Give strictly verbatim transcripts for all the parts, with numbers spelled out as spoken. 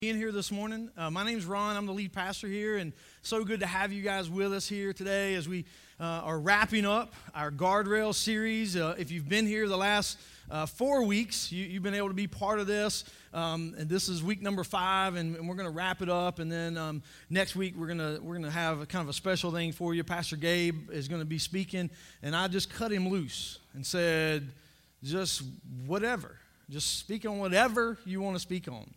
Being here this morning. Uh, my name's Ron. I'm the lead pastor here, and so good to have you guys with us here today as we uh, are wrapping up our Guardrail series. Uh, if you've been here the last uh, four weeks, you, you've been able to be part of this, um, and this is week number five, and, and we're going to wrap it up. And then um, next week we're gonna we're gonna have a kind of a special thing for you. Pastor Gabe is going to be speaking, and I just cut him loose and said, just whatever, just speak on whatever you want to speak on.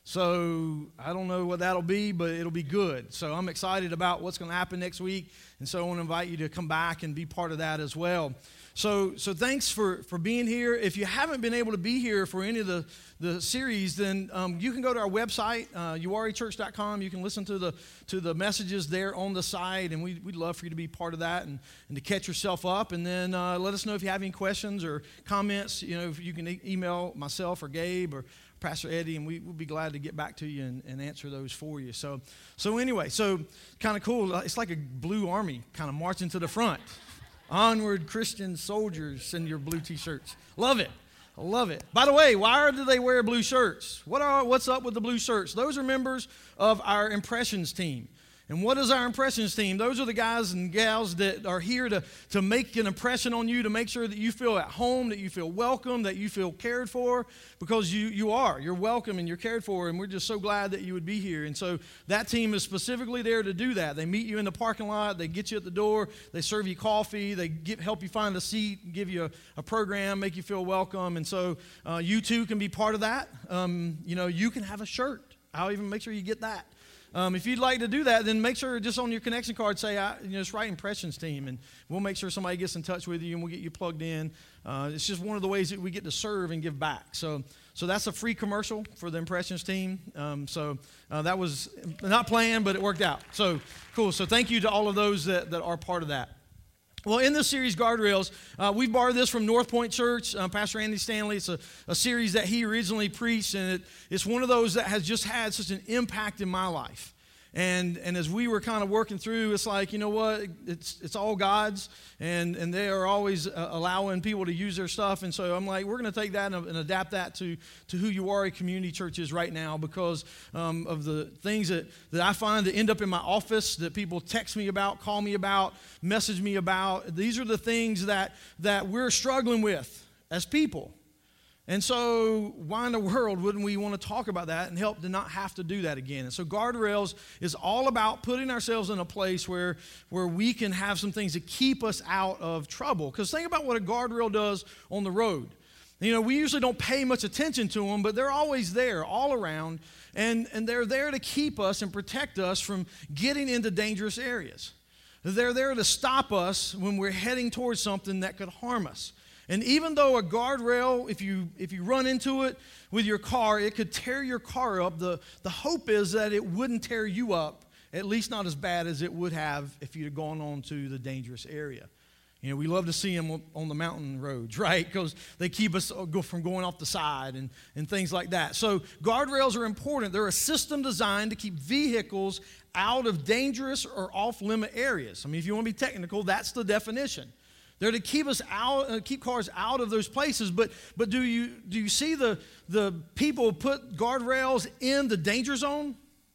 So I don't know what that'll be, but it'll be good. So I'm excited about what's going to happen next week, and so I want to invite you to come back and be part of that as well. So so thanks for, for being here. If you haven't been able to be here for any of the, the series, then um, you can go to our website, uh, uwari church dot com. You can listen to the to the messages there on the site, and we, we'd love for you to be part of that and, and to catch yourself up. And then uh, let us know if you have any questions or comments. You know, if you can e- email myself or Gabe or Pastor Eddie, and we, we'll be glad to get back to you and, and answer those for you. So, so anyway, so kind of cool. It's like a blue army kind of marching to the front. Onward, Christian soldiers in your blue T-shirts. Love it. I love it. By the way, why do they wear blue shirts? What are what's up with the blue shirts? Those are members of our Impressions team. And what is our Impressions team? Those are the guys and gals that are here to, to make an impression on you, to make sure that you feel at home, that you feel welcome, that you feel cared for, because you, you are. You're welcome and you're cared for, and we're just so glad that you would be here. And so that team is specifically there to do that. They meet you in the parking lot. They get you at the door. They serve you coffee. They get, help you find a seat, give you a, a program, make you feel welcome. And so uh, you too can be part of that. Um, you know, you can have a shirt. I'll even make sure you get that. Um, if you'd like to do that, then make sure just on your connection card say, I, you know, just write Impressions team, and we'll make sure somebody gets in touch with you, and we'll get you plugged in. Uh, it's just one of the ways that we get to serve and give back. So, so that's a free commercial for the Impressions team. Um, so uh, that was not planned, but it worked out. So cool. So thank you to all of those that, that are part of that. Well, in this series, Guardrails, uh, we borrowed this from North Point Church, uh, Pastor Andy Stanley. It's a, a series that he originally preached, and it, it's one of those that has just had such an impact in my life. And and as we were kind of working through, it's like, you know what, it's it's all God's, and, and they are always uh, allowing people to use their stuff. And so I'm like, we're going to take that and, and adapt that to, to who Uwari Community Church is right now, because um, of the things that, that I find that end up in my office, that people text me about, call me about, message me about. These are the things that that we're struggling with as people. And so why in the world wouldn't we want to talk about that and help to not have to do that again? And so Guardrails is all about putting ourselves in a place where, where we can have some things that keep us out of trouble. Because think about what a guardrail does on the road. You know, we usually don't pay much attention to them, but they're always there, all around. And, and they're there to keep us and protect us from getting into dangerous areas. They're there to stop us when we're heading towards something that could harm us. And even though a guardrail, if you if you run into it with your car, it could tear your car up, the, the hope is that it wouldn't tear you up, at least not as bad as it would have if you'd have gone on to the dangerous area. You know, we love to see them on the mountain roads, right? Because they keep us from going off the side and, and things like that. So guardrails are important. They're a system designed to keep vehicles out of dangerous or off-limit areas. I mean, if you want to be technical, that's the definition. They're to keep us out, uh, keep cars out of those places. But but do you do you see the the people put guardrails in the danger zone?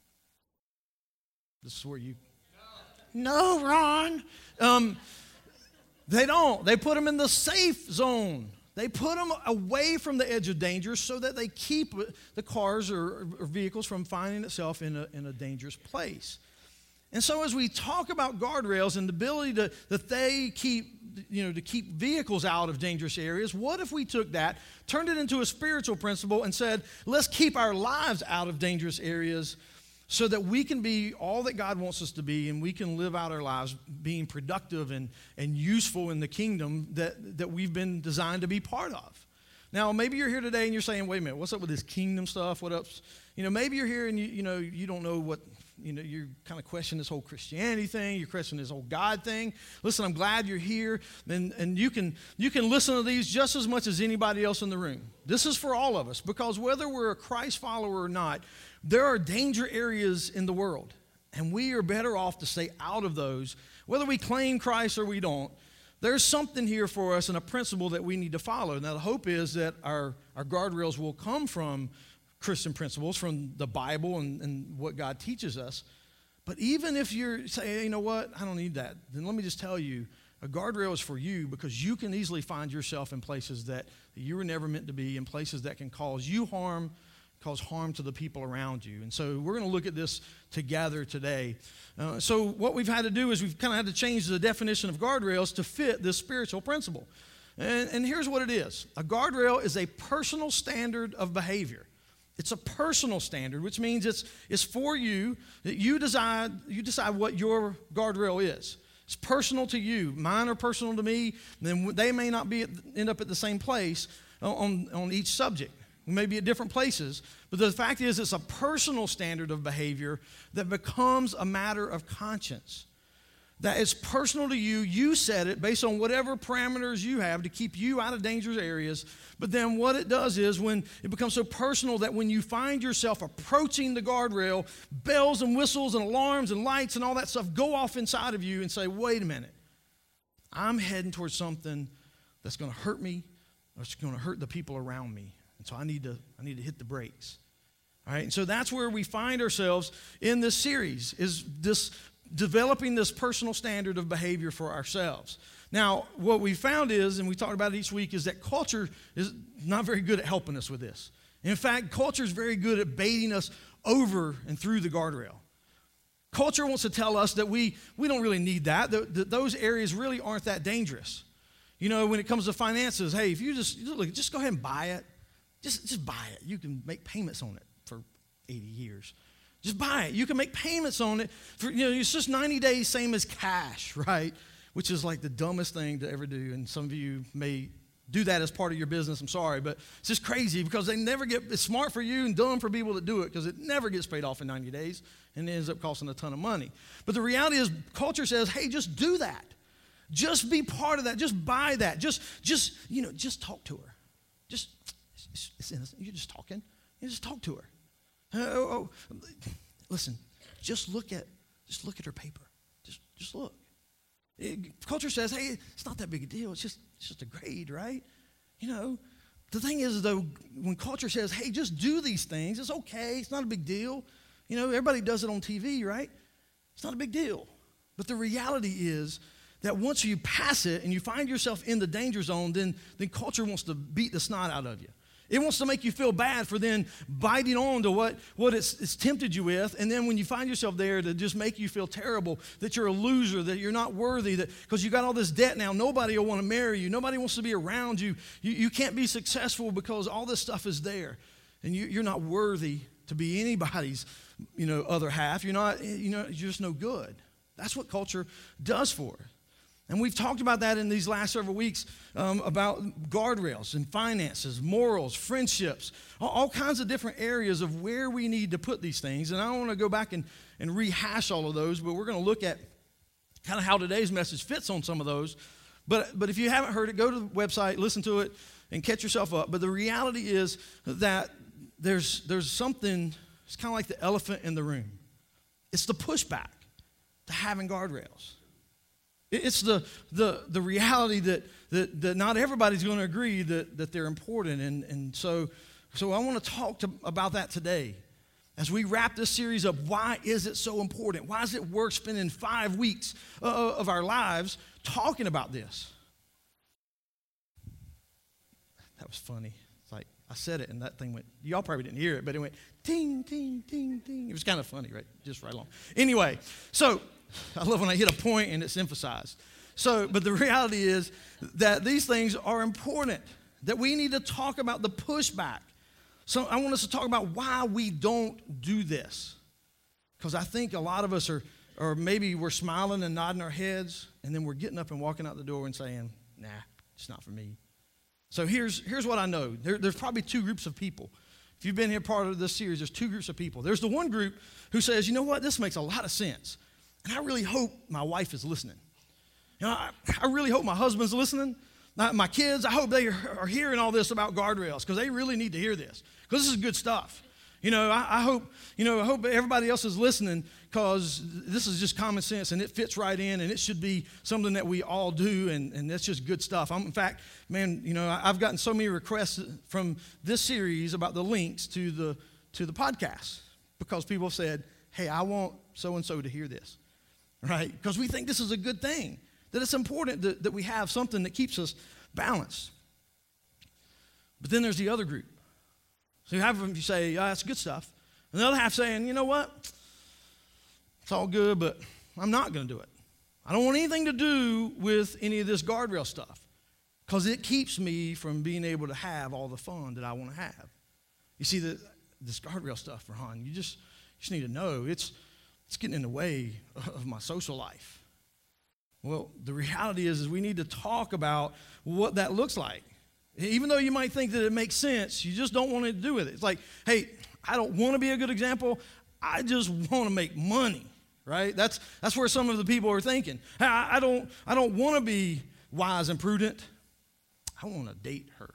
This is where you. No, Ron. Um, they don't. They put them in the safe zone. They put them away from the edge of danger so that they keep the cars or, or vehicles from finding itself in a in a dangerous place. And so as we talk about guardrails and the ability to, that they keep, you know, to keep vehicles out of dangerous areas, what if we took that, turned it into a spiritual principle and said, let's keep our lives out of dangerous areas so that we can be all that God wants us to be, and we can live out our lives being productive and, and useful in the kingdom that, that we've been designed to be part of. Now, maybe you're here today and you're saying, wait a minute, what's up with this kingdom stuff? What else? You know, maybe you're here and you, you know, you don't know what, you know, you're kind of questioning this whole Christianity thing. You're questioning this whole God thing. Listen, I'm glad you're here. And, and you can you can listen to these just as much as anybody else in the room. This is for all of us, because whether we're a Christ follower or not, there are danger areas in the world. And we are better off to stay out of those, whether we claim Christ or we don't. There's something here for us and a principle that we need to follow. Now, the hope is that our, our guardrails will come from Christian principles from the Bible and, and what God teaches us. But even if you're saying, hey, you know what, I don't need that, then let me just tell you, a guardrail is for you because you can easily find yourself in places that you were never meant to be, in places that can cause you harm, cause harm to the people around you. And so we're going to look at this together today. Uh, so what we've had to do is we've kind of had to change the definition of guardrails to fit this spiritual principle. And, and here's what it is. A guardrail is a personal standard of behavior. It's a personal standard, which means it's, it's for you, that you decide, you decide what your guardrail is. It's personal to you. Mine are personal to me. Then they may not be at, end up at the same place on, on each subject. We may be at different places. But the fact is, it's a personal standard of behavior that becomes a matter of conscience. That is personal to you. You set it based on whatever parameters you have to keep you out of dangerous areas. But then what it does is when it becomes so personal that when you find yourself approaching the guardrail, bells and whistles and alarms and lights and all that stuff go off inside of you and say, wait a minute. I'm heading towards something that's going to hurt me or it's going to hurt the people around me. And so I need to, I need to hit the brakes. All right, and so that's where we find ourselves in this series, is this developing this personal standard of behavior for ourselves. Now, what we found is, and we talked about it each week, is that culture is not very good at helping us with this. In fact, culture is very good at baiting us over and through the guardrail. Culture wants to tell us that we, we don't really need that, that, that those areas really aren't that dangerous. You know, when it comes to finances, hey, if you just, look, just go ahead and buy it. Just, just buy it. You can make payments on it for eighty years. Just buy it. You can make payments on it. For, you know, it's just ninety days, same as cash, right? Which is like the dumbest thing to ever do. And some of you may do that as part of your business. I'm sorry, but it's just crazy because they never get, it's smart for you and dumb for people that do it because it never gets paid off in ninety days and it ends up costing a ton of money. But the reality is culture says, hey, just do that. Just be part of that. Just buy that. Just, just you know, just talk to her. Just, it's, it's innocent. You're just talking. You just talk to her. Oh, oh, listen, just look at just look at her paper. Just just look. It, culture says, hey, it's not that big a deal. It's just it's just a grade, right? You know, the thing is, though, when culture says, hey, just do these things, it's okay. It's not a big deal. You know, everybody does it on T V, right? It's not a big deal. But the reality is that once you pass it and you find yourself in the danger zone, then, then culture wants to beat the snot out of you. It wants to make you feel bad for then biting on to what, what it's, it's tempted you with. And then when you find yourself there, to just make you feel terrible, that you're a loser, that you're not worthy, that because you got all this debt now, nobody will want to marry you. Nobody wants to be around you. You, you can't be successful because all this stuff is there. And you, you're not worthy to be anybody's, you know, other half. You're not, you know, you're just no good. That's what culture does for us. And we've talked about that in these last several weeks um, about guardrails and finances, morals, friendships, all, all kinds of different areas of where we need to put these things. And I don't want to go back and, and rehash all of those, but we're going to look at kind of how today's message fits on some of those. But, but if you haven't heard it, go to the website, listen to it, and catch yourself up. But the reality is that there's, there's something, it's kind of like the elephant in the room. It's the pushback to having guardrails. It's the, the, the reality that, that, that not everybody's going to agree that, that they're important. And, and so, so I want to talk to, about that today. As we wrap this series up, why is it so important? Why is it worth spending five weeks uh, of our lives talking about this? That was funny. It's like I said it and that thing went, y'all probably didn't hear it, but it went ting, ting, ting, ting. It was kind of funny, right? Just right along. Anyway, so I love when I hit a point and it's emphasized. So, but the reality is that these things are important, that we need to talk about the pushback. So I want us to talk about why we don't do this. Because I think a lot of us are, or maybe we're smiling and nodding our heads, and then we're getting up and walking out the door and saying, nah, it's not for me. So here's, here's what I know. There, there's probably two groups of people. If you've been here part of this series, there's two groups of people. There's the one group who says, you know what, this makes a lot of sense. And I really hope my wife is listening. You know, I, I really hope my husband's listening. My kids, I hope they are hearing all this about guardrails because they really need to hear this because this is good stuff. You know, I, I hope, you know, I hope everybody else is listening because this is just common sense and it fits right in and it should be something that we all do and, and that's just good stuff. I'm, in fact, man, you know, I've gotten so many requests from this series about the links to the to the podcast because people said, hey, I want so-and-so to hear this, right? Because we think this is a good thing, that it's important that, that we have something that keeps us balanced. But then there's the other group. So you have them, you say, oh, that's good stuff. And the other half saying, you know what? It's all good, but I'm not going to do it. I don't want anything to do with any of this guardrail stuff because it keeps me from being able to have all the fun that I want to have. You see, the, this guardrail stuff, Ron, you just, you just need to know it's, it's getting in the way of my social life. Well, the reality is, is we need to talk about what that looks like. Even though you might think that it makes sense, you just don't want to do with it. It's like, hey, I don't want to be a good example. I just want to make money, right? That's that's where some of the people are thinking. Hey, I, I don't I don't want to be wise and prudent. I want to date her.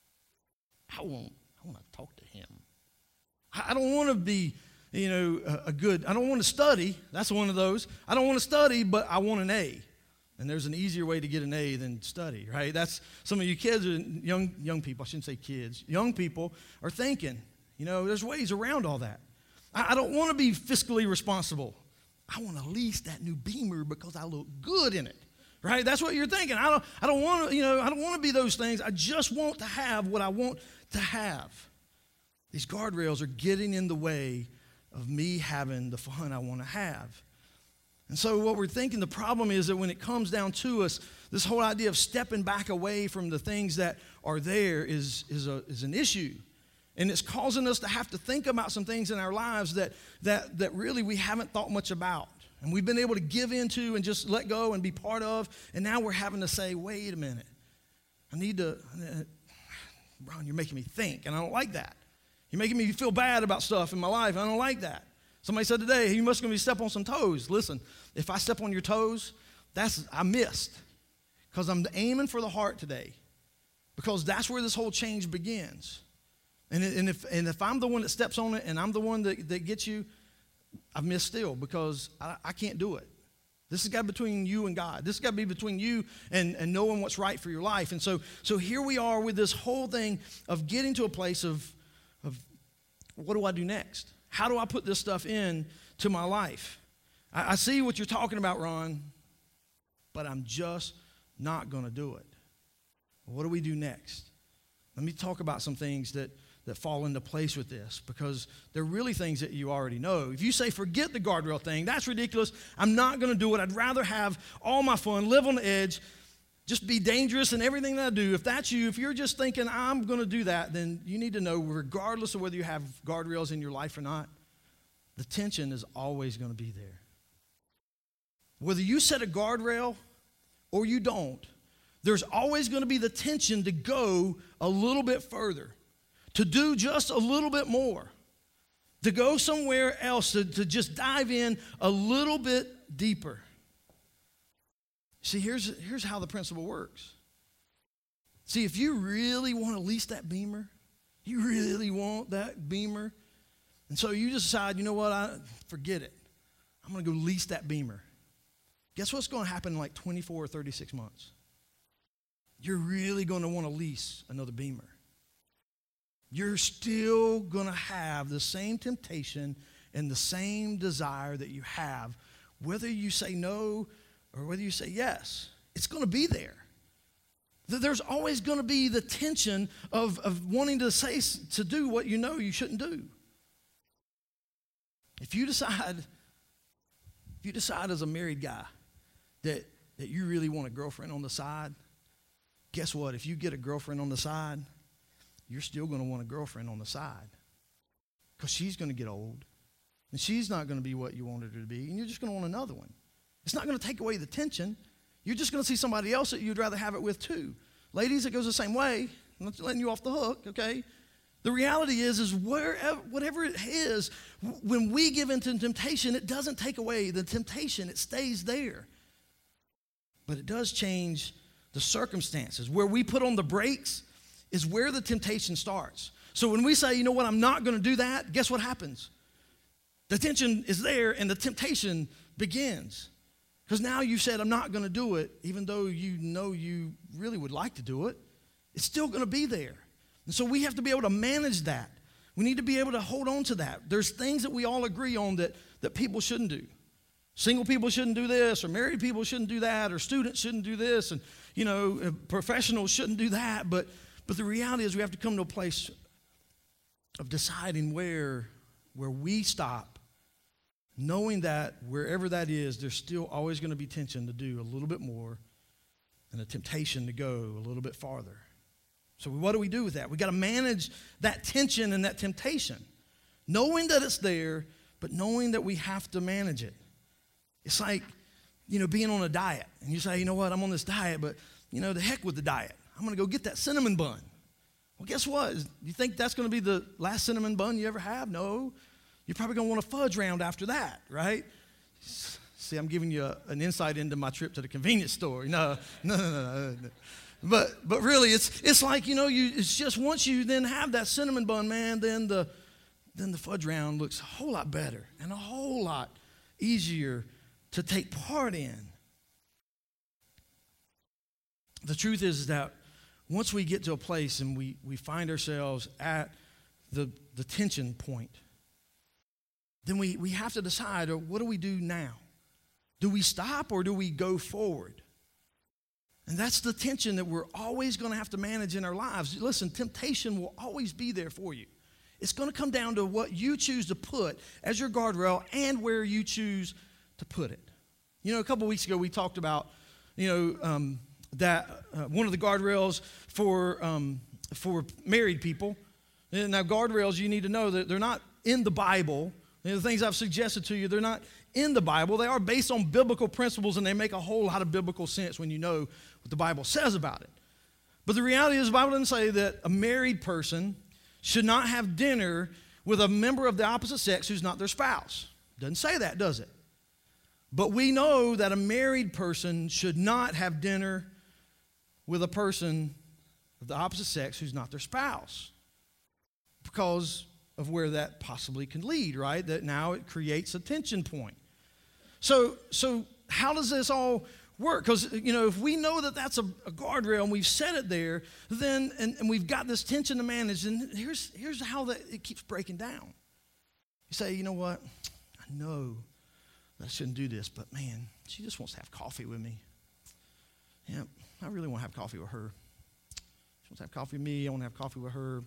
I want I want to talk to him. I, I don't want to be, you know, a, a good. I don't want to study. That's one of those. I don't want to study, but I want an A. And there's an easier way to get an A than study, right? That's some of you kids, young young people, I shouldn't say kids, young people are thinking, you know, there's ways around all that. I, I don't want to be fiscally responsible. I want to lease that new Beamer because I look good in it, right? That's what you're thinking. I don't, I don't want to, you know, I don't want to be those things. I just want to have what I want to have. These guardrails are getting in the way of me having the fun I want to have. And so what we're thinking, the problem is that when it comes down to us, this whole idea of stepping back away from the things that are there is, is, a, is an issue. And it's causing us to have to think about some things in our lives that, that, that really we haven't thought much about. And we've been able to give into and just let go and be part of. And now we're having to say, wait a minute. I need to, uh, Ron, you're making me think. And I don't like that. You're making me feel bad about stuff in my life. I don't like that. Somebody said today, you must going to step on some toes. Listen, if I step on your toes, that's I missed. Because I'm aiming for the heart today. Because that's where this whole change begins. And, and, if, and if I'm the one that steps on it and I'm the one that, that gets you, I've missed still because I, I can't do it. This has got to be between you and God. This has got to be between you and, and knowing what's right for your life. And so, so here we are with this whole thing of getting to a place of, of what do I do next? How do I put this stuff in to my life? I, I see what you're talking about, Ron, but I'm just not going to do it. What do we do next? Let me talk about some things that, that fall into place with this because they're really things that you already know. If you say, forget the guardrail thing, that's ridiculous. I'm not going to do it. I'd rather have all my fun, live on the edge, just be dangerous in everything that I do. If that's you, if you're just thinking, I'm going to do that, then you need to know, regardless of whether you have guardrails in your life or not, the tension is always going to be there. Whether you set a guardrail or you don't, there's always going to be the tension to go a little bit further, to do just a little bit more, to go somewhere else, to, to just dive in a little bit deeper. See, here's, here's how the principle works. See, if you really want to lease that Beamer, you really want that Beamer, and so you decide, you know what, I forget it. I'm going to go lease that Beamer. Guess what's going to happen in like twenty-four or thirty-six months? You're really going to want to lease another Beamer. You're still going to have the same temptation and the same desire that you have, whether you say no or whether you say yes. It's going to be there. There's always going to be the tension of, of wanting to say, to do what you know you shouldn't do. If you decide, if you decide as a married guy that, that you really want a girlfriend on the side, guess what? If you get a girlfriend on the side, you're still going to want a girlfriend on the side because she's going to get old and she's not going to be what you wanted her to be, and you're just going to want another one. It's not going to take away the tension. You're just going to see somebody else that you'd rather have it with too. Ladies, it goes the same way. I'm not letting you off the hook, okay? The reality is, is wherever, whatever it is, when we give into temptation, it doesn't take away the temptation. It stays there. But it does change the circumstances. Where we put on the brakes is where the temptation starts. So when we say, you know what, I'm not going to do that, guess what happens? The tension is there and the temptation begins. Because now you said, I'm not going to do it, even though you know you really would like to do it. It's still going to be there. And so we have to be able to manage that. We need to be able to hold on to that. There's things that we all agree on that, that people shouldn't do. Single people shouldn't do this, or married people shouldn't do that, or students shouldn't do this, and, you know, professionals shouldn't do that. But, but the reality is we have to come to a place of deciding where, where we stop, knowing that wherever that is, there's still always going to be tension to do a little bit more and a temptation to go a little bit farther. So what do we do with that? We got to manage that tension and that temptation, knowing that it's there, but knowing that we have to manage it. It's like, you know, being on a diet, and you say, you know what, I'm on this diet, but, you know, the heck with the diet. I'm going to go get that cinnamon bun. Well, guess what? You think that's going to be the last cinnamon bun you ever have? No. You're probably going to want a fudge round after that, right? See, I'm giving you a, an insight into my trip to the convenience store. No, no, no, no, no. But but really, it's it's like, you know, you it's just once you then have that cinnamon bun, man, then the then the fudge round looks a whole lot better and a whole lot easier to take part in. The truth is that once we get to a place and we, we find ourselves at the, the tension point, then we, we have to decide, what do we do now? Do we stop or do we go forward? And that's the tension that we're always going to have to manage in our lives. Listen, temptation will always be there for you. It's going to come down to what you choose to put as your guardrail and where you choose to put it. You know, a couple weeks ago we talked about, you know, um, that uh, one of the guardrails for um, for married people. And now, guardrails, you need to know that they're not in the Bible. You know, the things I've suggested to you, they're not in the Bible. They are based on biblical principles, and they make a whole lot of biblical sense when you know what the Bible says about it. But the reality is the Bible doesn't say that a married person should not have dinner with a member of the opposite sex who's not their spouse. Doesn't say that, does it? But we know that a married person should not have dinner with a person of the opposite sex who's not their spouse, because of where that possibly can lead, right? That now it creates a tension point. So, so how does this all work? Because, you know, if we know that that's a, a guardrail and we've set it there, then, and, and we've got this tension to manage, and here's, here's how that it keeps breaking down. You say, you know what? I know that I shouldn't do this, but man, she just wants to have coffee with me. Yeah, I really want to have coffee with her. She wants to have coffee with me. I want to have coffee with her.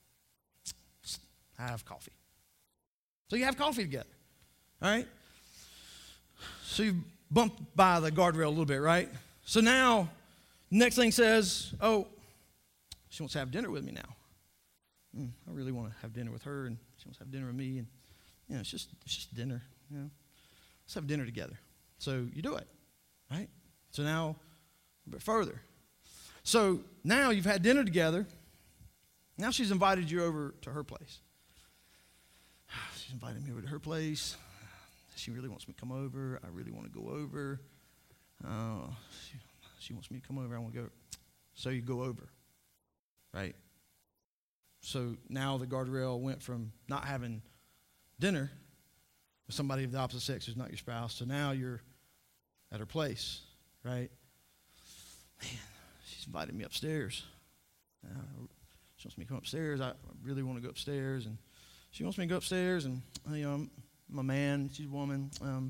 Have coffee. So you have coffee together, all right? So you bumped by the guardrail a little bit, right? So now, next thing says, oh, she wants to have dinner with me now. Mm, I really want to have dinner with her, and she wants to have dinner with me, and you know, it's just it's just dinner, you know. Let's have dinner together. So you do it, right? So now, a bit further. So now you've had dinner together. Now she's invited you over to her place. She's invited me over to her place. She really wants me to come over. I really want to go over. Uh, she, she wants me to come over. I want to go. So you go over, right? So now the guardrail went from not having dinner with somebody of the opposite sex who's not your spouse to now you're at her place, right? Man, she's invited me upstairs. Uh, she wants me to come upstairs. I really want to go upstairs, and she wants me to go upstairs, and you know, I'm, I'm a man, she's a woman. Um,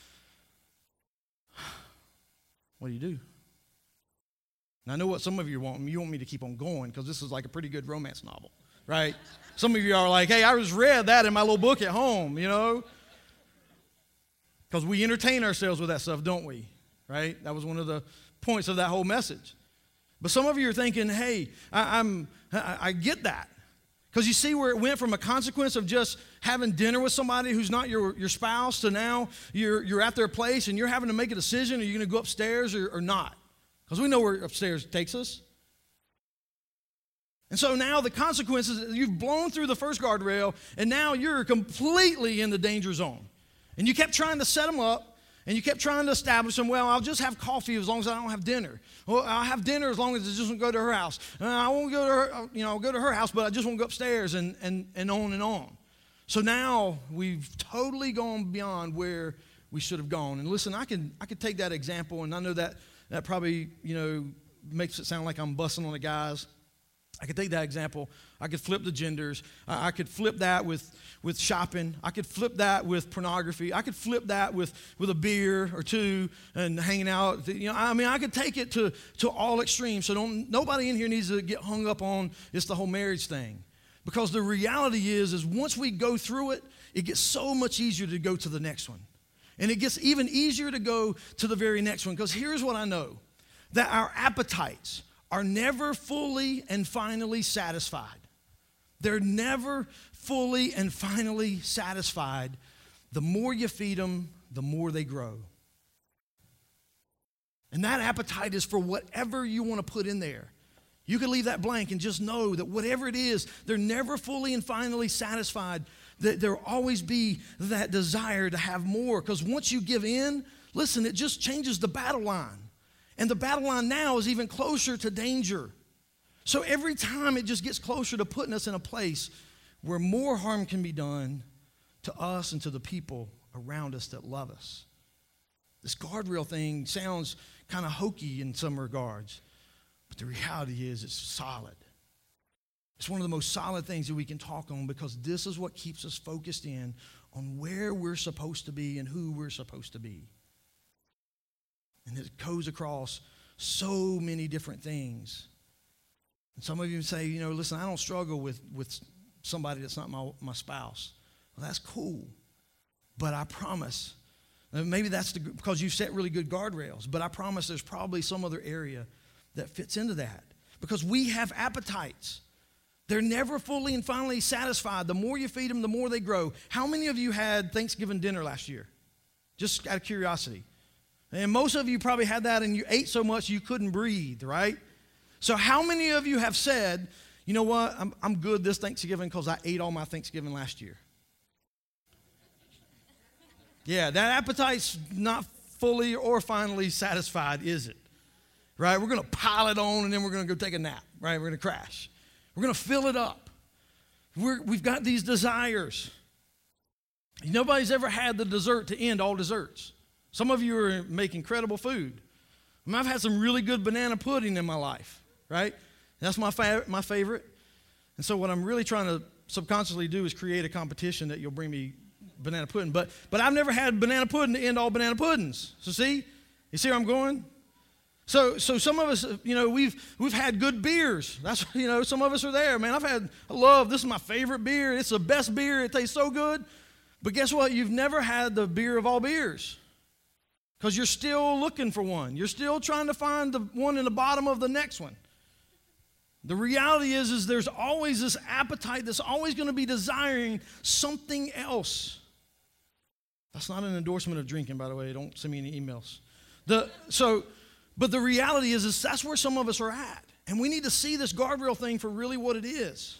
what do you do? And I know what some of you want. You want me to keep on going because this is like a pretty good romance novel, right? Some of you are like, hey, I just read that in my little book at home, you know? Because we entertain ourselves with that stuff, don't we? Right? That was one of the points of that whole message. But some of you are thinking, hey, I, I'm, I, I get that. Because you see where it went from a consequence of just having dinner with somebody who's not your, your spouse to now you're, you're at their place and you're having to make a decision. Are you going to go upstairs or, or not? Because we know where upstairs takes us. And so now the consequences, you've blown through the first guardrail, and now you're completely in the danger zone. And you kept trying to set them up, and you kept trying to establish them, well, I'll just have coffee as long as I don't have dinner. Well, I'll have dinner as long as I just won't go to her house. Uh, I won't go to her, you know, I'll go to her house, but I just won't go upstairs, and, and, and on and on. So now we've totally gone beyond where we should have gone. And listen, I can I could take that example, and I know that that probably, you know, makes it sound like I'm busting on the guys. I could take that example. I could flip the genders. I I could flip that with, with shopping. I could flip that with pornography. I could flip that with, with a beer or two and hanging out. You know, I mean, I could take it to, to all extremes. So don't nobody in here needs to get hung up on it's the whole marriage thing. Because the reality is, is once we go through it, it gets so much easier to go to the next one. And it gets even easier to go to the very next one. Because here's what I know, that our appetites are never fully and finally satisfied. They're never fully and finally satisfied. The more you feed them, the more they grow. And that appetite is for whatever you want to put in there. You can leave that blank and just know that whatever it is, they're never fully and finally satisfied. That there'll always be that desire to have more. Because once you give in, listen, it just changes the battle line. And the battle line now is even closer to danger. So every time it just gets closer to putting us in a place where more harm can be done to us and to the people around us that love us. This guardrail thing sounds kind of hokey in some regards, but the reality is it's solid. It's one of the most solid things that we can talk on because this is what keeps us focused in on where we're supposed to be and who we're supposed to be. And it goes across so many different things. And some of you say, you know, listen, I don't struggle with, with somebody that's not my, my spouse. Well, that's cool. But I promise, maybe that's the, because you've set really good guardrails, but I promise there's probably some other area that fits into that. Because we have appetites. They're never fully and finally satisfied. The more you feed them, the more they grow. How many of you had Thanksgiving dinner last year? Just out of curiosity. And most of you probably had that and you ate so much you couldn't breathe, right? So how many of you have said, you know what, I'm, I'm good this Thanksgiving because I ate all my Thanksgiving last year? Yeah, that appetite's not fully or finally satisfied, is it? Right? We're going to pile it on and then we're going to go take a nap, right? We're going to crash. We're going to fill it up. We're, we've got these desires. Nobody's ever had the dessert to end all desserts. Some of you are make incredible food. I mean, I've had some really good banana pudding in my life, right? That's my, fa- my favorite. And so what I'm really trying to subconsciously do is create a competition that you'll bring me banana pudding. But, but I've never had banana pudding to end all banana puddings. So see? You see where I'm going? So, so some of us, you know, we've we've had good beers. That's, you know, some of us are there. Man, I've had, I love, this is my favorite beer. It's the best beer. It tastes so good. But guess what? You've never had the beer of all beers. Because you're still looking for one. You're still trying to find the one in the bottom of the next one. The reality is, is there's always this appetite that's always going to be desiring something else. That's not an endorsement of drinking, by the way. Don't send me any emails. The, so, but the reality is, is that's where some of us are at. And we need to see this guardrail thing for really what it is.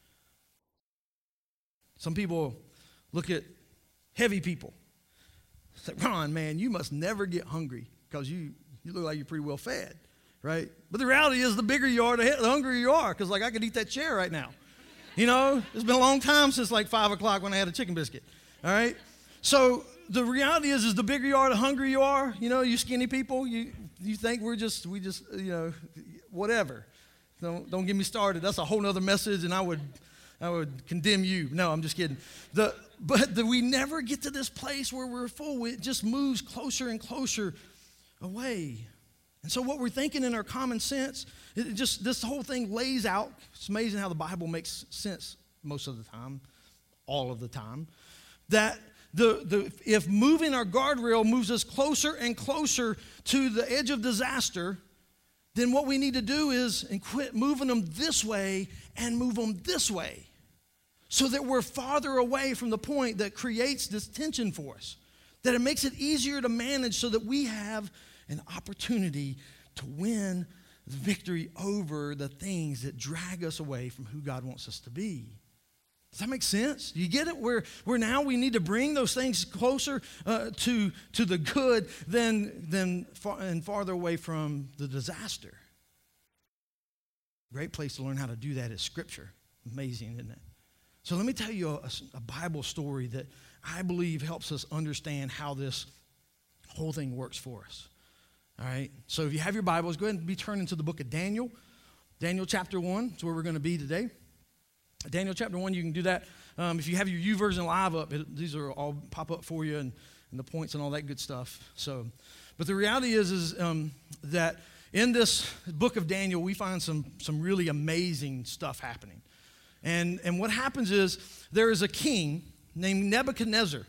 Some people look at heavy people. Say, Ron, man, you must never get hungry because you, you look like you're pretty well fed, right? But the reality is the bigger you are, the hungrier you are because, like, I could eat that chair right now. You know, it's been a long time since, like, five o'clock when I had a chicken biscuit, all right? So the reality is, is the bigger you are, the hungrier you are. You know, you skinny people, you you think we're just, we just, you know, whatever. Don't, don't get me started. That's a whole other message, and I would I would condemn you. No, I'm just kidding. The But the, we never get to this place where we're full. It just moves closer and closer away. And so what we're thinking in our common sense, it just this whole thing lays out. It's amazing how the Bible makes sense most of the time, all of the time. That the, the if moving our guardrail moves us closer and closer to the edge of disaster, then what we need to do is and quit moving them this way and move them this way. So that we're farther away from the point that creates this tension for us. That it makes it easier to manage so that we have an opportunity to win the victory over the things that drag us away from who God wants us to be. Does that make sense? Do you get it? Where, where now we need to bring those things closer uh, to, to the good than, than far, and farther away from the disaster. Great place to learn how to do that is Scripture. Amazing, isn't it? So let me tell you a, a Bible story that I believe helps us understand how this whole thing works for us. All right? So if you have your Bibles, go ahead and be turned into the book of Daniel. Daniel chapter one is where we're going to be today. Daniel chapter one, you can do that. Um, if you have your YouVersion Live up, it, these are all pop up for you and, and the points and all that good stuff. So, but the reality is, is um, that in this book of Daniel, we find some, some really amazing stuff happening. And, and what happens is there is a king named Nebuchadnezzar.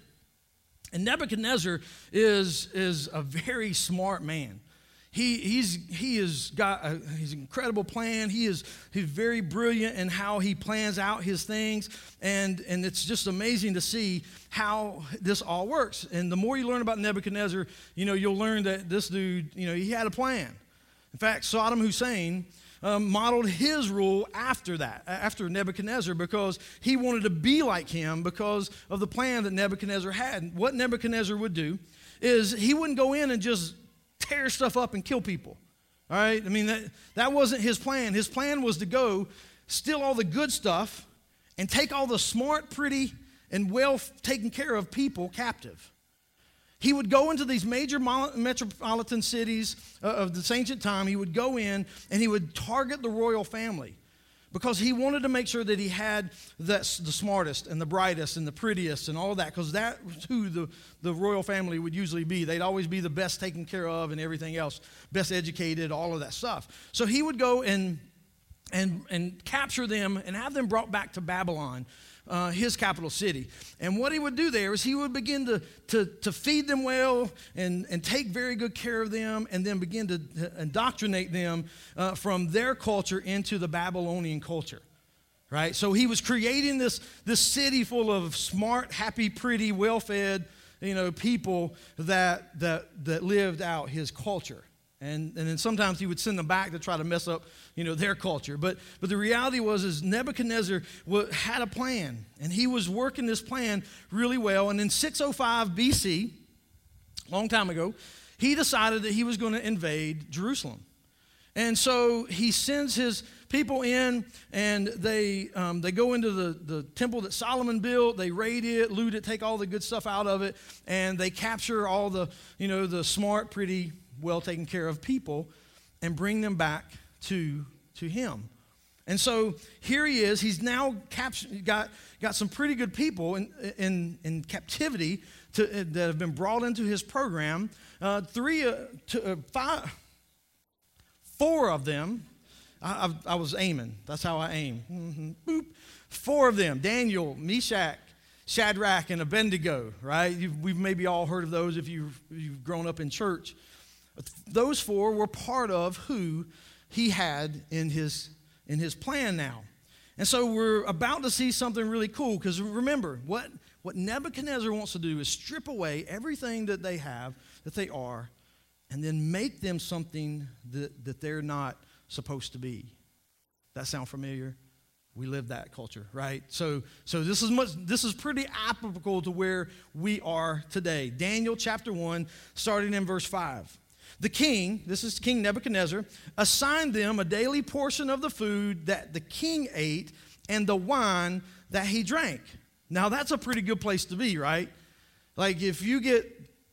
And Nebuchadnezzar is, is a very smart man. He he's he has got a, he's an incredible plan. He is he's very brilliant in how he plans out his things, and and it's just amazing to see how this all works. And the more you learn about Nebuchadnezzar, you know you'll learn that this dude, you know, he had a plan. In fact, Saddam Hussein um, modeled his rule after that, after Nebuchadnezzar, because he wanted to be like him because of the plan that Nebuchadnezzar had. What Nebuchadnezzar would do is he wouldn't go in and just tear stuff up and kill people, all right? I mean, that, that wasn't his plan. His plan was to go steal all the good stuff and take all the smart, pretty, and well taken care of people captive. He would go into these major metropolitan cities of this ancient time. He would go in and he would target the royal family because he wanted to make sure that he had the, the smartest and the brightest and the prettiest and all of that, because that's who the, the royal family would usually be. They'd always be the best taken care of and everything else, best educated, all of that stuff. So he would go and, and, and capture them and have them brought back to Babylon, Uh, his capital city. And what he would do there is he would begin to, to, to feed them well and, and take very good care of them, and then begin to, to indoctrinate them uh, from their culture into the Babylonian culture, right? So he was creating this, this city full of smart, happy, pretty, well-fed, you know, people that, that, that lived out his culture. And, and then sometimes he would send them back to try to mess up, you know, their culture. But, but the reality was is Nebuchadnezzar had a plan, and he was working this plan really well. And in six oh five B C, a long time ago, he decided that he was going to invade Jerusalem. And so he sends his people in, and they um, they go into the, the temple that Solomon built. They raid it, loot it, take all the good stuff out of it, and they capture all the, you know, the smart, pretty, well taken care of people and bring them back to, to him. And so here he is. He's now captured, got, got some pretty good people in, in, in captivity to, uh, that have been brought into his program. Uh, three, uh, to, uh, five, four of them, I, I, I was aiming. That's how I aim. Mm-hmm. Boop. Four of them, Daniel, Meshach, Shadrach, and Abednego, right? You've, we've maybe all heard of those if you've, you've grown up in church. Those four were part of who he had in his, in his plan now. And so we're about to see something really cool, because remember, what, what Nebuchadnezzar wants to do is strip away everything that they have, that they are, and then make them something that, that they're not supposed to be. That sound familiar? We live that culture, right? So, so this is much. This is pretty applicable to where we are today. Daniel chapter one, starting in verse five. The king, this is King Nebuchadnezzar, assigned them a daily portion of the food that the king ate and the wine that he drank. Now that's a pretty good place to be, right? Like if you get,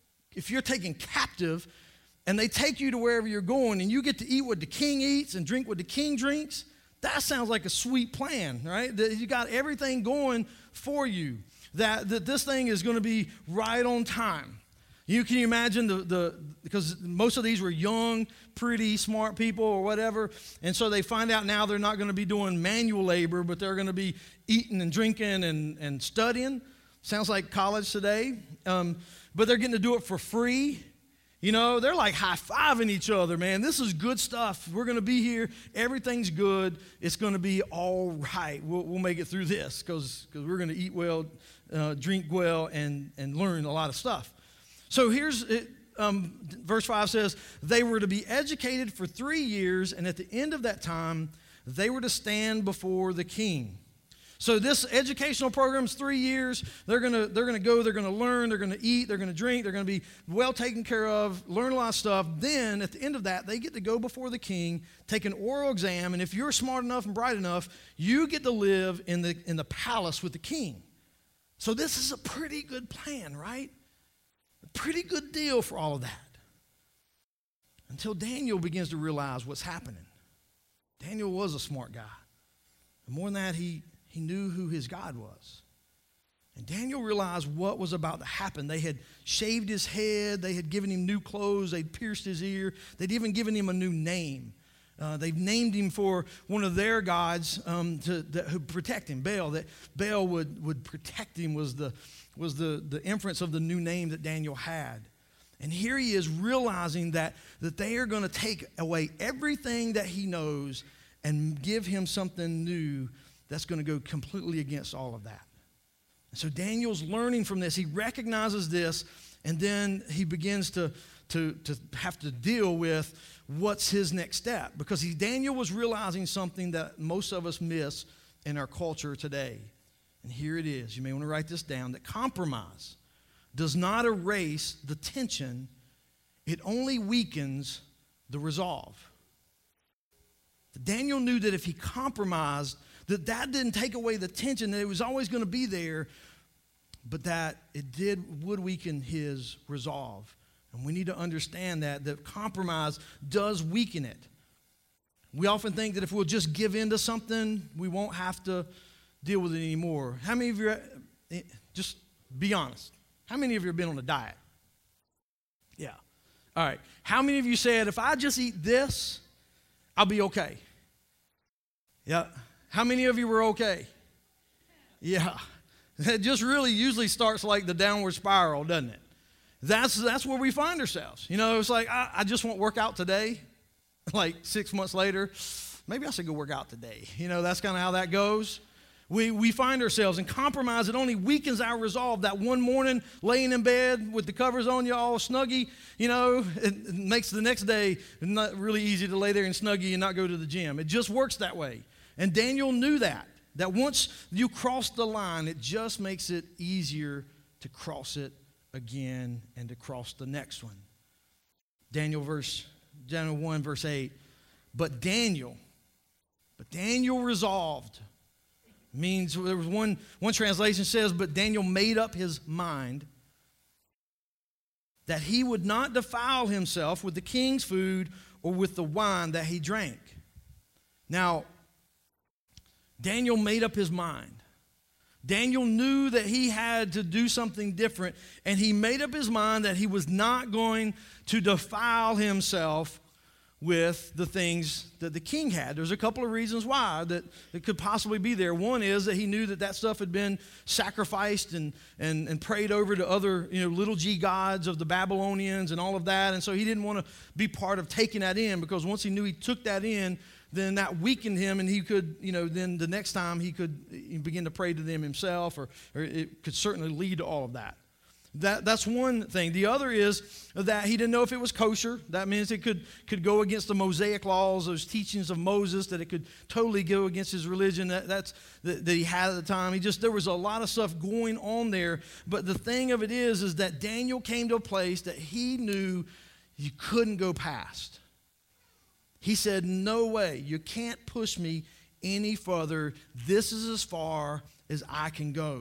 if you're taken captive and they take you to wherever you're going and you get to eat what the king eats and drink what the king drinks, that sounds like a sweet plan, right? That you got everything going for you, that, that this thing is going to be right on time. You can imagine the, the, because most of these were young, pretty, smart people or whatever, and so they find out now they're not going to be doing manual labor, but they're going to be eating and drinking and, and studying. Sounds like college today, um, but they're getting to do it for free. You know, they're like high-fiving each other, man. This is good stuff. We're going to be here. Everything's good. It's going to be all right. We'll, we'll make it through this because we're going to eat well, uh, drink well, and, and learn a lot of stuff. So here's, it, um, verse five says, they were to be educated for three years, and at the end of that time, they were to stand before the king. So this educational program is three years. They're gonna they're gonna go. They're gonna learn. They're gonna eat. They're gonna drink. They're gonna be well taken care of. Learn a lot of stuff. Then at the end of that, they get to go before the king, take an oral exam, and if you're smart enough and bright enough, you get to live in the in the palace with the king. So this is a pretty good plan, right? A pretty good deal for all of that. Until Daniel begins to realize what's happening. Daniel was a smart guy. And more than that, he, he knew who his God was. And Daniel realized what was about to happen. They had shaved his head. They had given him new clothes. They'd pierced his ear. They'd even given him a new name. Uh, they've named him for one of their gods um, to, that who protect him, Baal. That Baal would, would protect him was the was the, the inference of the new name that Daniel had. And here he is realizing that, that they are going to take away everything that he knows and give him something new that's going to go completely against all of that. And so Daniel's learning from this. He recognizes this, and then he begins to, to, to have to deal with what's his next step. Because he, Daniel was realizing something that most of us miss in our culture today. And here it is. You may want to write this down, that compromise does not erase the tension. It only weakens the resolve. Daniel knew that if he compromised, that that didn't take away the tension, that it was always going to be there, but that it did would weaken his resolve. And we need to understand that, that compromise does weaken it. We often think that if we'll just give in to something, we won't have to deal with it anymore. How many of you, just be honest, how many of you have been on a diet? Yeah. All right. How many of you said, if I just eat this, I'll be okay? Yeah. How many of you were okay? Yeah. It just really usually starts like the downward spiral, doesn't it? That's that's where we find ourselves. You know, it's like, I, I just won't work out today. Like six months later, maybe I should go work out today. You know, that's kind of how that goes. We we find ourselves in compromise. It only weakens our resolve. That one morning, laying in bed with the covers on you all snuggy, you know, it, it makes the next day not really easy to lay there and snuggy and not go to the gym. It just works that way. And Daniel knew that, that once you cross the line, it just makes it easier to cross it again and to cross the next one. Daniel verse Daniel one verse eight. But Daniel, but Daniel resolved. Means there was one one translation says, but Daniel made up his mind that he would not defile himself with the king's food or with the wine that he drank. Now, Daniel made up his mind. Daniel knew that he had to do something different, and he made up his mind that he was not going to defile himself with the things that the king had. There's a couple of reasons why that it could possibly be there. One is that he knew that that stuff had been sacrificed and, and, and prayed over to other, you know, little g gods of the Babylonians and all of that, and so he didn't want to be part of taking that in, because once he knew he took that in, then that weakened him, and he could, you know, then the next time he could begin to pray to them himself, or, or it could certainly lead to all of that. That, that's one thing. The other is that he didn't know if it was kosher. That means it could, could go against the Mosaic laws, those teachings of Moses, that it could totally go against his religion that, that's, that, that he had at the time. He just, there was a lot of stuff going on there. But the thing of it is, is that Daniel came to a place that he knew you couldn't go past. He said, no way, you can't push me any further. This is as far as I can go.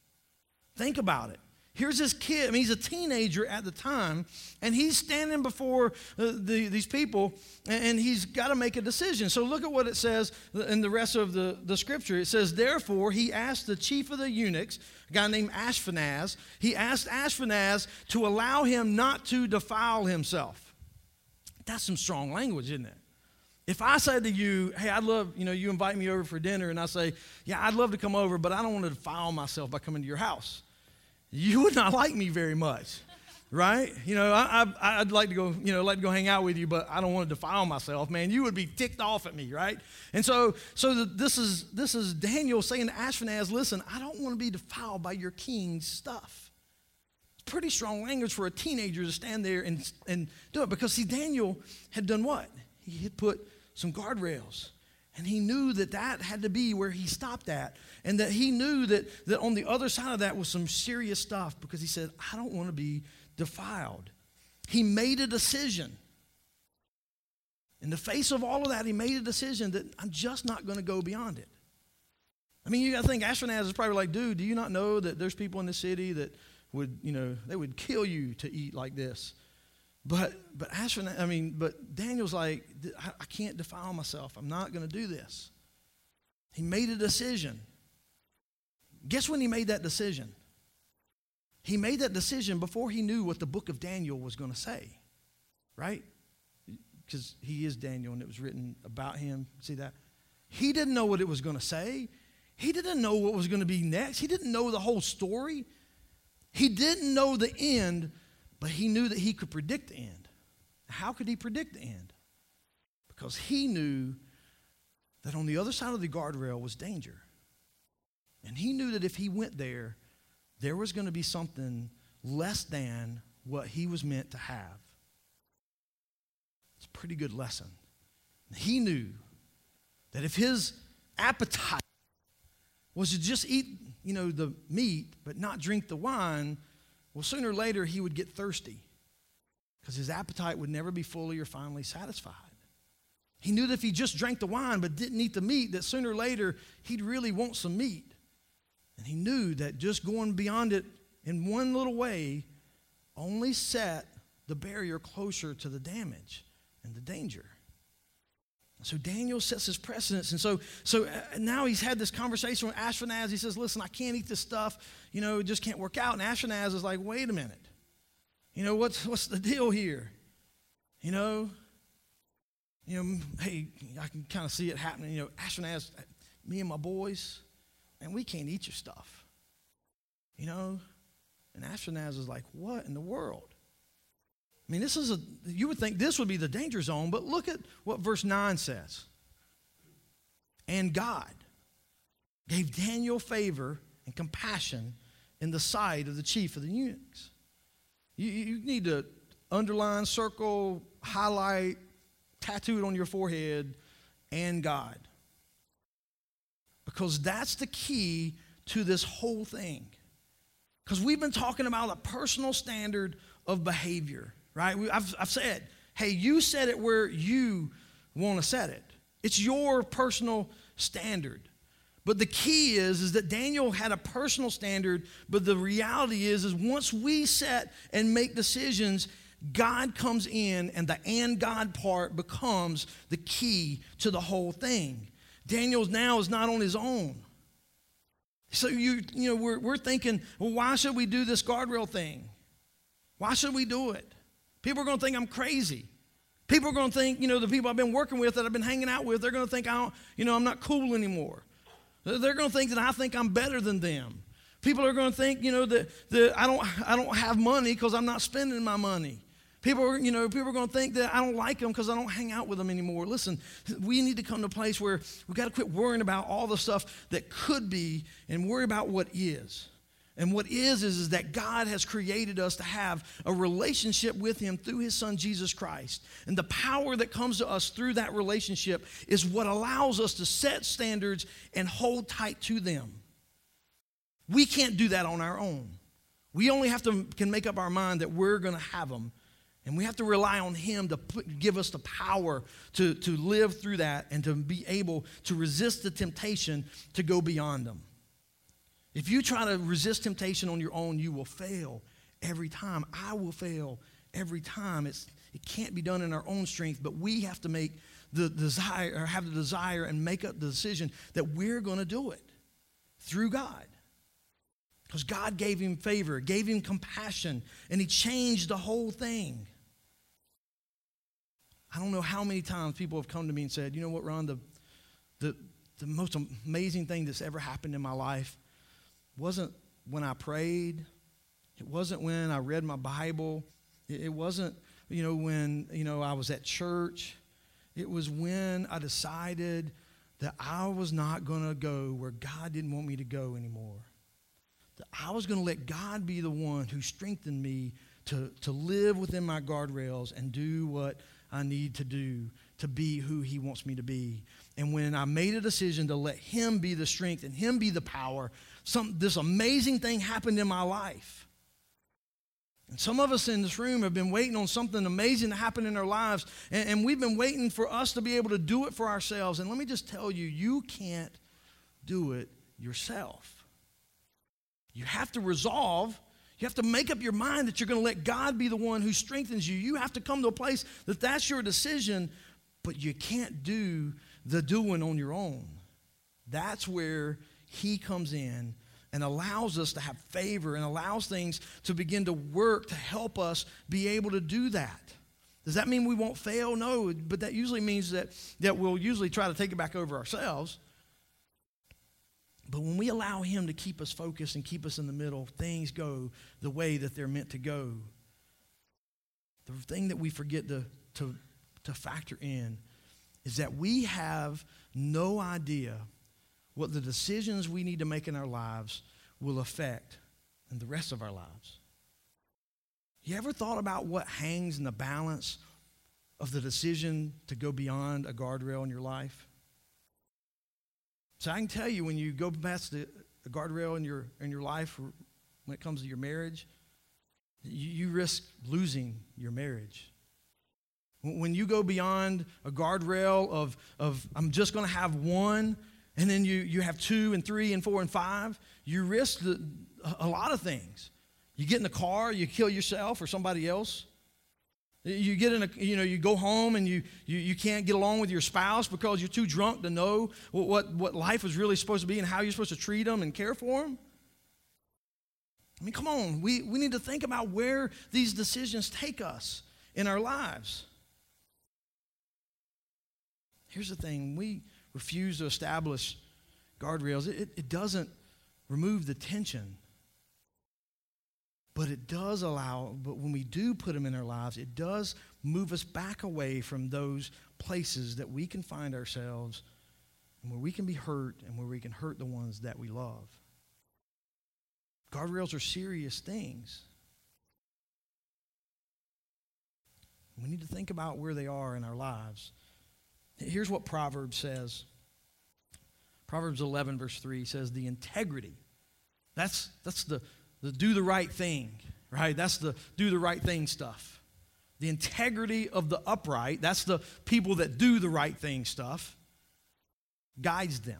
Think about it. Here's this kid, I mean, he's a teenager at the time, and he's standing before uh, the, these people, and, and he's got to make a decision. So look at what it says in the rest of the, the scripture. It says, therefore, he asked the chief of the eunuchs, a guy named Ashpenaz, he asked Ashpenaz to allow him not to defile himself. That's some strong language, isn't it? If I said to you, hey, I'd love, you know, you invite me over for dinner, and I say, yeah, I'd love to come over, but I don't want to defile myself by coming to your house. You would not like me very much, right? You know, I, I, I'd like to go, you know, like to go hang out with you, but I don't want to defile myself, man. You would be ticked off at me, right? And so, so the, this is this is Daniel saying to Ashpenaz, listen, I don't want to be defiled by your king's stuff. It's pretty strong language for a teenager to stand there and and do it, because see, Daniel had done what? He had put some guardrails. And he knew that that had to be where he stopped at. And that he knew that, that on the other side of that was some serious stuff, because he said, I don't want to be defiled. He made a decision. In the face of all of that, he made a decision that I'm just not going to go beyond it. I mean, you got to think, Ashpenaz is probably like, dude, do you not know that there's people in the city that would, you know, they would kill you to eat like this? But but as for, I mean, but Daniel's like, I, I can't defile myself. I'm not going to do this. He made a decision. Guess when he made that decision? He made that decision before he knew what the book of Daniel was going to say, right? Because he is Daniel and it was written about him. See that? He didn't know what it was going to say. He didn't know what was going to be next. He didn't know the whole story. He didn't know the end, but he knew that he could predict the end. How could he predict the end? Because he knew that on the other side of the guardrail was danger. And he knew that if he went there, there was going to be something less than what he was meant to have. It's a pretty good lesson. He knew that if his appetite was to just eat, you know, the meat but not drink the wine, well, sooner or later he would get thirsty because his appetite would never be fully or finally satisfied. He knew that if he just drank the wine but didn't eat the meat, that sooner or later he'd really want some meat. And he knew that just going beyond it in one little way only set the barrier closer to the damage and the danger. So Daniel sets his precedence. And so, so now he's had this conversation with Ashpenaz. He says, listen, I can't eat this stuff. You know, it just can't work out. And Ashpenaz is like, wait a minute. You know, what's what's the deal here? You know, you know, hey, I can kind of see it happening. You know, Ashpenaz, me and my boys, and we can't eat your stuff. You know? And Ashpenaz is like, what in the world? I mean, this is a, you would think this would be the danger zone, but look at what verse nine says. And God gave Daniel favor and compassion in the sight of the chief of the eunuchs. You, you need to underline, circle, highlight, tattoo it on your forehead, and God. Because that's the key to this whole thing. Because we've been talking about a personal standard of behavior, right? We, I've, I've said, hey, you set it where you want to set it. It's your personal standard. But the key is, is that Daniel had a personal standard, but the reality is, is once we set and make decisions, God comes in and the and God part becomes the key to the whole thing. Daniel now is not on his own. So you, you know, we're, we're thinking, well, why should we do this guardrail thing? Why should we do it? People are going to think I'm crazy. People are going to think, you know, the people I've been working with, that I've been hanging out with, they're going to think I don't, you know, I'm not cool anymore. They're going to think that I think I'm better than them. People are going to think, you know, that, that I don't I don't have money because I'm not spending my money. People are, you know, people are going to think that I don't like them because I don't hang out with them anymore. Listen, we need to come to a place where we've got to quit worrying about all the stuff that could be and worry about what is. And what is, is, is that God has created us to have a relationship with him through his son, Jesus Christ. And the power that comes to us through that relationship is what allows us to set standards and hold tight to them. We can't do that on our own. We only have to can make up our mind that we're going to have them. And we have to rely on him to put, give us the power to, to live through that and to be able to resist the temptation to go beyond them. If you try to resist temptation on your own, you will fail every time. I will fail every time. It's, it can't be done in our own strength, but we have to make the desire, or have the desire and make up the decision that we're going to do it through God. Because God gave him favor, gave him compassion, and he changed the whole thing. I don't know how many times people have come to me and said, you know what, Ron, the, the, the most amazing thing that's ever happened in my life wasn't when I prayed. It wasn't when I read my Bible. It wasn't, you know, when, you know, I was at church. It was when I decided that I was not going to go where God didn't want me to go anymore. That I was going to let God be the one who strengthened me to, to live within my guardrails and do what I need to do to be who he wants me to be. And when I made a decision to let him be the strength and him be the power, some, this amazing thing happened in my life. And some of us in this room have been waiting on something amazing to happen in our lives, and, and we've been waiting for us to be able to do it for ourselves. And let me just tell you, you can't do it yourself. You have to resolve, You have to make up your mind that you're going to let God be the one who strengthens you. You have to come to a place that that's your decision, but you can't do the doing on your own. That's where he comes in and allows us to have favor and allows things to begin to work to help us be able to do that. Does that mean we won't fail? No, but that usually means that, that we'll usually try to take it back over ourselves. But when we allow him to keep us focused and keep us in the middle, things go the way that they're meant to go. The thing that we forget to, to, to factor in is that we have no idea what the decisions we need to make in our lives will affect in the rest of our lives. You ever thought about what hangs in the balance of the decision to go beyond a guardrail in your life? So I can tell you, when you go past the, the guardrail in your in your life, when it comes to your marriage, you, you risk losing your marriage. When you go beyond a guardrail of, of I'm just going to have one, and then you, you have two and three and four and five, you risk the, a lot of things. You get in the car, you kill yourself or somebody else. You get in a, you know, you go home and you, you, you can't get along with your spouse because you're too drunk to know what, what, what life is really supposed to be and how you're supposed to treat them and care for them. I mean, come on. We, we need to think about where these decisions take us in our lives. Here's the thing. We refuse to establish guardrails. It, it doesn't remove the tension. But it does allow, but when we do put them in our lives, it does move us back away from those places that we can find ourselves and where we can be hurt and where we can hurt the ones that we love. Guardrails are serious things. We need to think about where they are in our lives. Here's what Proverbs says. Proverbs eleven, verse three says, the integrity. That's, that's the... The do the right thing, right? That's the do the right thing stuff. The integrity of the upright, that's the people that do the right thing stuff, guides them.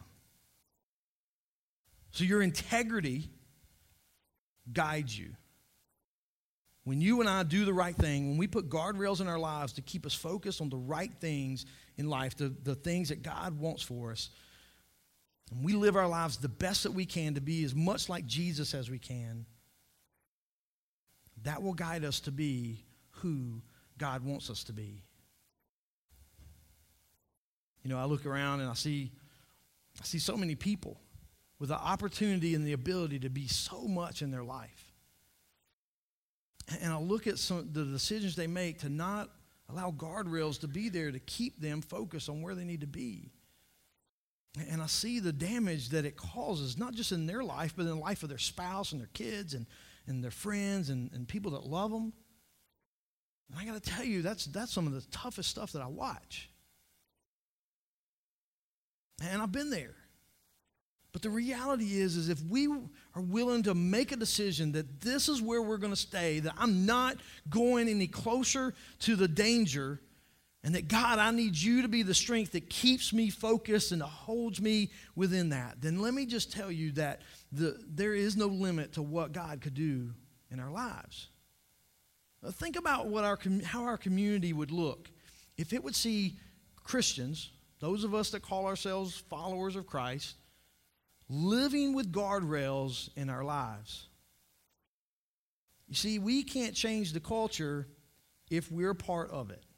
So your integrity guides you. When you and I do the right thing, when we put guardrails in our lives to keep us focused on the right things in life, the, the things that God wants for us, and we live our lives the best that we can to be as much like Jesus as we can, that will guide us to be who God wants us to be. You know, I look around and I see, I see so many people with the opportunity and the ability to be so much in their life. And I look at some the decisions they make to not allow guardrails to be there to keep them focused on where they need to be. And I see the damage that it causes, not just in their life, but in the life of their spouse and their kids and, and their friends and, and people that love them. And I got to tell you, that's, that's some of the toughest stuff that I watch. And I've been there. But the reality is, is if we are willing to make a decision that this is where we're going to stay, that I'm not going any closer to the danger, and that, God, I need you to be the strength that keeps me focused and holds me within that, then let me just tell you that the, there is no limit to what God could do in our lives. Now, think about what our, how our community would look if it would see Christians, those of us that call ourselves followers of Christ, living with guardrails in our lives. You see, we can't change the culture if we're part of it.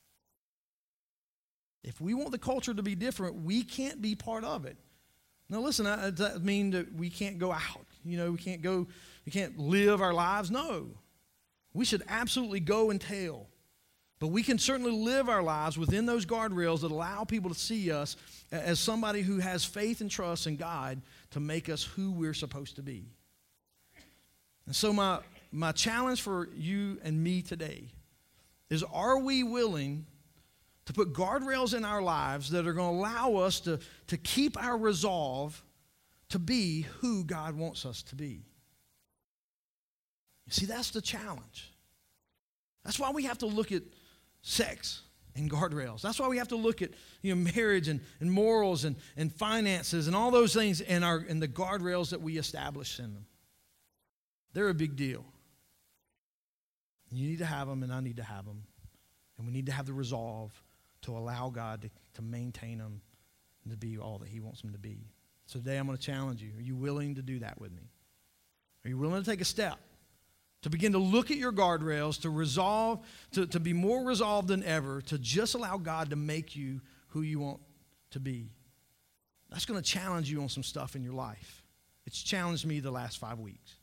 If we want the culture to be different, we can't be part of it. Now listen, does that mean that we can't go out? You know, we can't go, we can't live our lives? No. We should absolutely go and tell. But we can certainly live our lives within those guardrails that allow people to see us as somebody who has faith and trust in God to make us who we're supposed to be. And so my, my challenge for you and me today is, are we willing to put guardrails in our lives that are going to allow us to, to keep our resolve to be who God wants us to be? You see, that's the challenge. That's why we have to look at sex and guardrails. That's why we have to look at, you know, marriage and, and morals and, and finances and all those things and, our, and the guardrails that we establish in them. They're a big deal. to have them, and I need to have them. And we need to have the resolve to allow God to, to maintain them and to be all that he wants them to be. So today I'm going to challenge you. Are you willing to do that with me? Are you willing to take a step to begin to look at your guardrails, to resolve, to, to be more resolved than ever, to just allow God to make you who you want to be? That's going to challenge you on some stuff in your life. It's challenged me the last five weeks.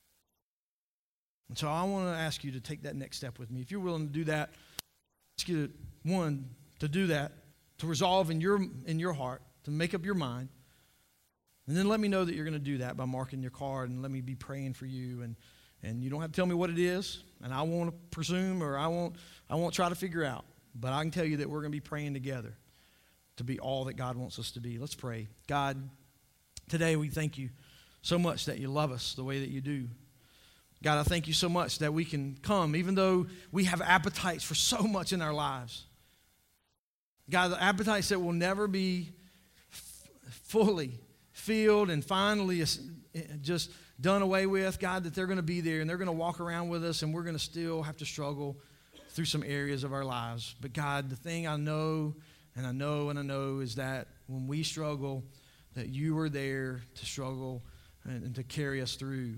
And so I want to ask you to take that next step with me. If you're willing to do that, ask you to, one, to do that, to resolve in your, in your heart, to make up your mind. And then let me know that you're going to do that by marking your card, and let me be praying for you. And, and you don't have to tell me what it is, and I won't presume, or I won't, I won't try to figure out. But I can tell you that we're going to be praying together to be all that God wants us to be. Let's pray. God, today we thank you so much that you love us the way that you do. God, I thank you so much that we can come, even though we have appetites for so much in our lives. God, the appetites that will never be f- fully filled and finally just done away with, God, that they're going to be there and they're going to walk around with us, and we're going to still have to struggle through some areas of our lives. But God, the thing I know and I know and I know is that when we struggle, that you are there to struggle and, and to carry us through.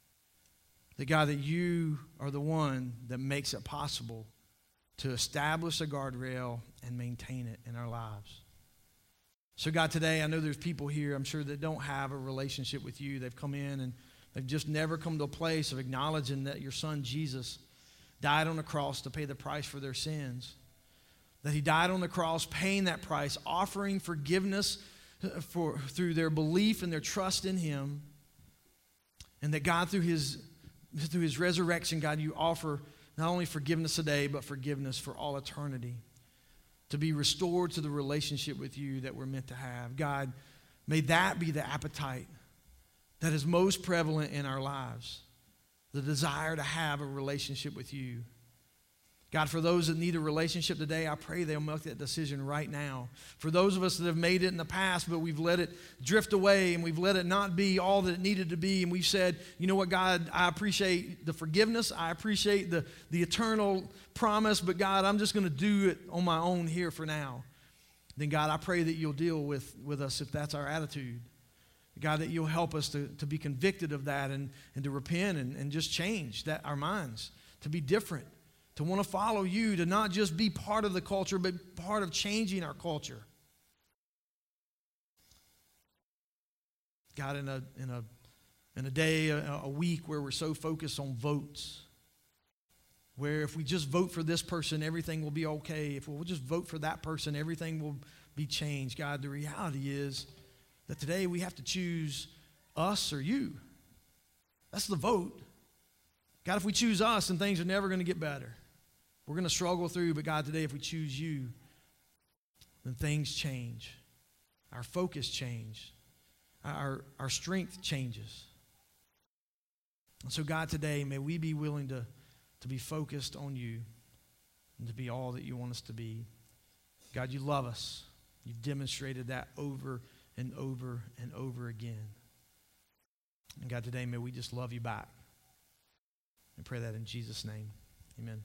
That God, that you are the one that makes it possible to establish a guardrail and maintain it in our lives. So God, today I know there's people here, I'm sure, that don't have a relationship with you. They've come in and they've just never come to a place of acknowledging that your son Jesus died on the cross to pay the price for their sins. That he died on the cross, paying that price, offering forgiveness for, through their belief and their trust in him. And that God, through his, through his resurrection, God, you offer not only forgiveness today, but forgiveness for all eternity. To be restored to the relationship with you that we're meant to have. God, may that be the appetite that is most prevalent in our lives. The desire to have a relationship with you. God, for those that need a relationship today, I pray they'll make that decision right now. For those of us that have made it in the past, but we've let it drift away and we've let it not be all that it needed to be, and we've said, you know what, God, I appreciate the forgiveness. I appreciate the, the eternal promise, but God, I'm just going to do it on my own here for now. Then God, I pray that you'll deal with, with us if that's our attitude. God, that you'll help us to, to be convicted of that and, and to repent and, and just change that our minds, to be different. To want to follow you, to not just be part of the culture, but part of changing our culture. God, in a in a in a day, a, a week where we're so focused on votes, where if we just vote for this person, everything will be okay. If we'll just vote for that person, everything will be changed. God, the reality is that today we have to choose us or you. That's the vote. God, if we choose us, then things are never going to get better. We're going to struggle through, but God, today if we choose you, then things change. Our focus changes. Our, our strength changes. And so God, today, may we be willing to, to be focused on you and to be all that you want us to be. God, you love us. You've demonstrated that over and over and over again. And God, today, may we just love you back. I pray that in Jesus' name. Amen.